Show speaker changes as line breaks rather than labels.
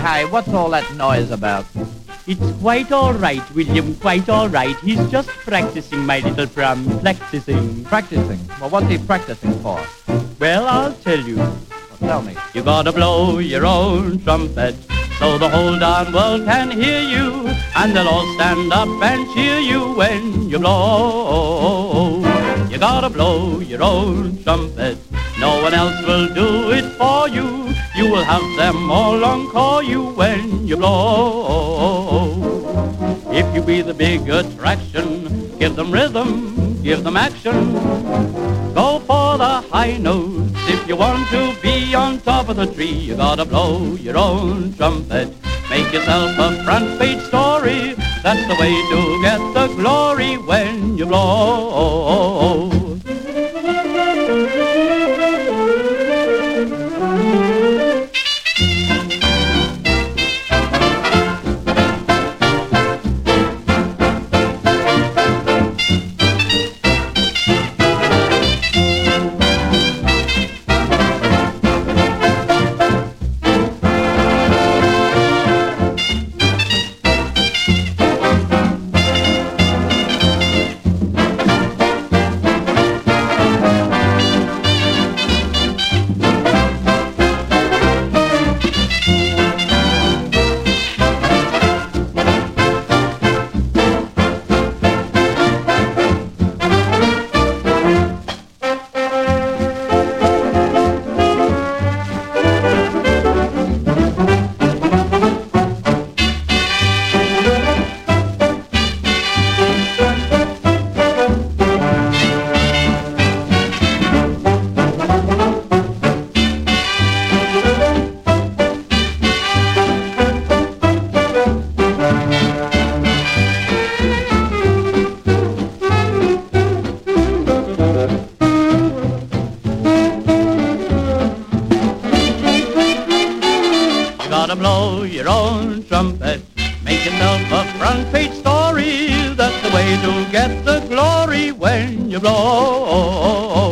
Hi, what's all that noise about?
It's quite all right, William, quite all right. He's just practicing, my little practicing.
Practicing? Well, what's he practicing for?
Well, I'll tell you.
Well, tell me.
You gotta blow your own trumpet so the whole darn world can hear you, and they'll all stand up and cheer you when you blow. You gotta blow your own trumpet. No one else will do it for you. You will have them all encore you when you blow. If you be the big attraction, give them rhythm, give them action. Go for the high notes. If you want to be on top of the tree, you gotta blow your own trumpet. Make yourself a front page story. That's the way to get the glory when you blow. You gotta blow your own trumpet. Make yourself a front page story. That's the way to get the glory when you blow.